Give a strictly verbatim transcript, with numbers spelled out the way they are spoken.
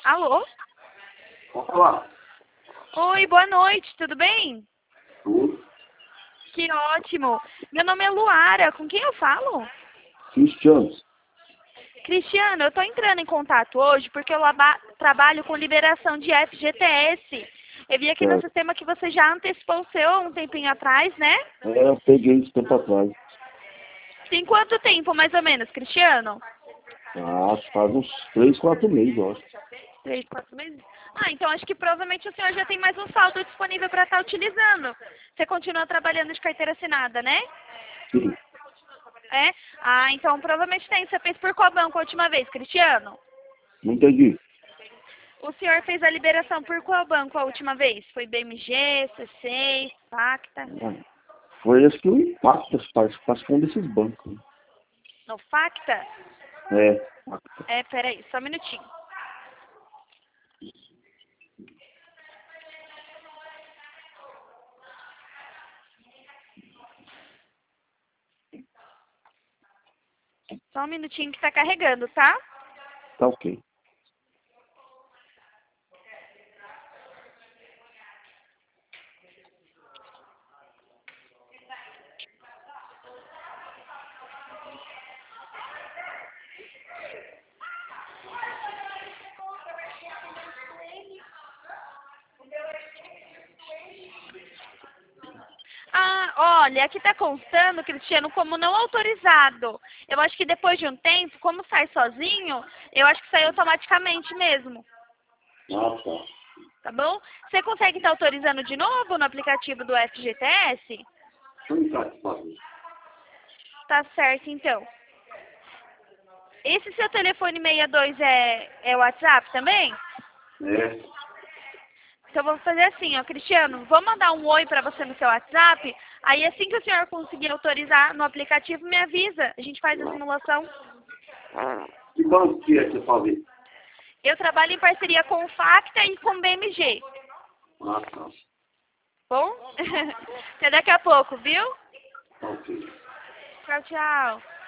Alô? Pode falar. Oi, boa noite, tudo bem? Tudo. Que ótimo. Meu nome é Luara, com quem eu falo? Cristiano. Cristiano, eu estou entrando em contato hoje porque eu laba- trabalho com liberação de F G T S. Eu vi aqui no Certo. sistema que você já antecipou o seu um tempinho atrás, né? É, eu peguei esse tempo atrás. Tem quanto tempo, mais ou menos, Cristiano? Ah, faz uns três, quatro meses, eu acho. Três, quatro meses? Ah, então acho que provavelmente o senhor já tem mais um saldo disponível para estar utilizando. Você continua trabalhando de carteira assinada, né? Sim. É? Ah, então provavelmente tem. Você fez por qual banco a última vez, Cristiano? Não entendi. O senhor fez a liberação por qual banco a última vez? Foi B M G, C seis, Pacta? Ah, foi acho que o impacto, participou de um desses bancos. No Facta? É. É, peraí, só um minutinho. Só um minutinho que tá carregando, tá? Tá ok. Ah, olha, aqui tá constando, Cristiano, como não autorizado. Eu acho que depois de um tempo, como sai sozinho, eu acho que sai automaticamente mesmo. Ah, tá. Tá bom? Você consegue estar autorizando de novo no aplicativo do F G T S? Deixa eu entrar aqui, Fábio. Tá certo, então. Esse seu telefone sessenta e dois é, é o WhatsApp também? É. Então vamos fazer assim, ó, Cristiano, vou mandar um oi pra você no seu WhatsApp, aí assim que o senhor conseguir autorizar no aplicativo, me avisa, a gente faz a simulação. Que banco que é que você fala? Eu trabalho em parceria com o Facta e com o B M G. Ah, tá. Bom? Até daqui a pouco, viu? Tá ok. Tchau, tchau.